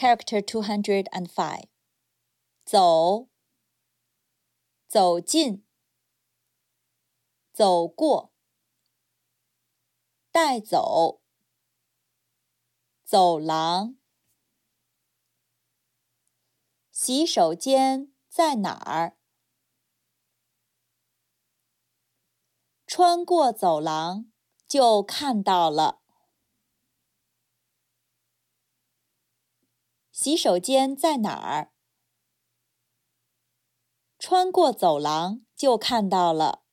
Character 205. 走，走进，走过，带走，走廊。洗手间在哪儿？穿过走廊就看到了。洗手间在哪儿？穿过走廊就看到了。